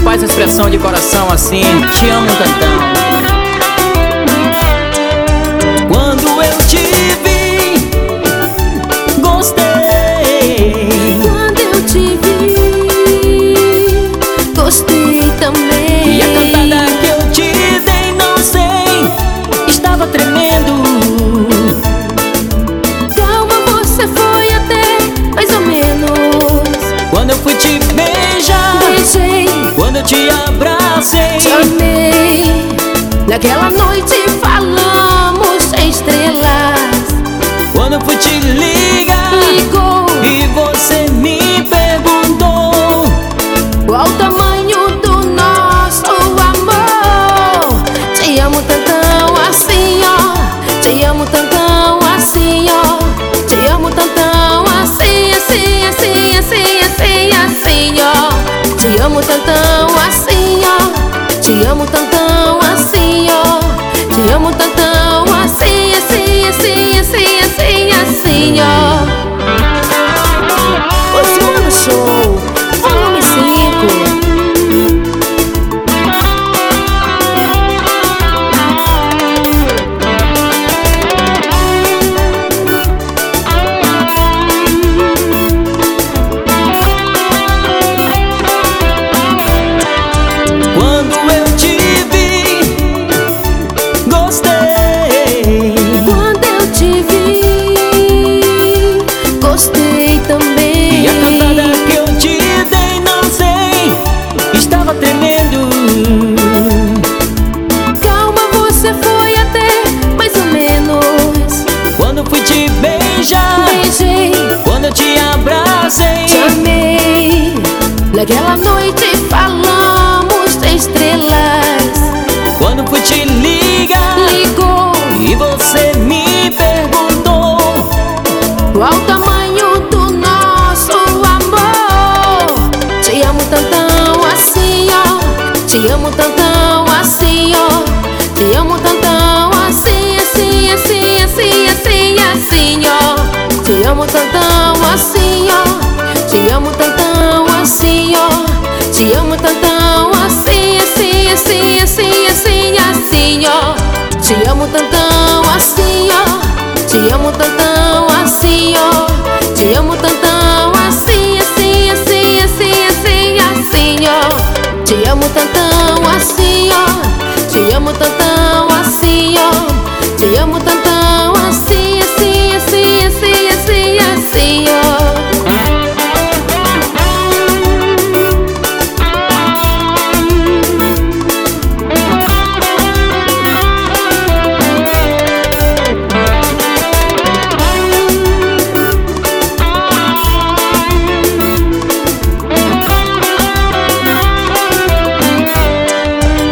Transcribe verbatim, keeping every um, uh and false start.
faz expressão de coração assim: te amo tantão. Quando eu te vi, gostei. Quando eu te vi, gostei também. E a cantada que eu te dei, não sei, estava tremendo. Calma, você foi até mais ou menos. Quando eu fui te beijar, Beijei, quando eu te abracei, te amei. Naquela noite falamos estrelas. quando eu fui te ligar, Ligou, e você me perguntou qual o tamanho do nosso amor. Te amo tantão assim, ó. Te amo tantão assim, ó. Te amo tantão assim, assim, assim, assim, assim, assim, ó. Te amo tantão assim, ó. Te amo tantão assim, ó. Te amo tantão assim, assim, assim, assim, assim, assim, ó. Luciano Show, volume cinco. quando eu te vi, gostei. Quando eu te vi, gostei também. E a cantada que eu te dei, não sei, estava tremendo. Calma, você foi até mais ou menos. Quando eu fui te beijar, Beijei, quando eu te abracei, te amei. Naquela noite falamos estrelas. quando eu fui te ligar, Ligou, e você me perguntou qual o tamanho do nosso amor. Te amo tantão assim, ó. Te amo tantão assim, ó. Te amo tantão assim, assim, assim, assim, assim, assim, ó. Te amo tantão assim, ó. Te amo tantão assim, ó. Te amo tantão assim, assim, assim, assim, assim, assim, ó. Te amo tantão assim, ó. Te amo tantão assim, ó. Te amo tantão assim, assim, assim, assim, assim, assim, ó. Te amo tantão assim, ó. Te amo tantão assim, ó. Te amo tantão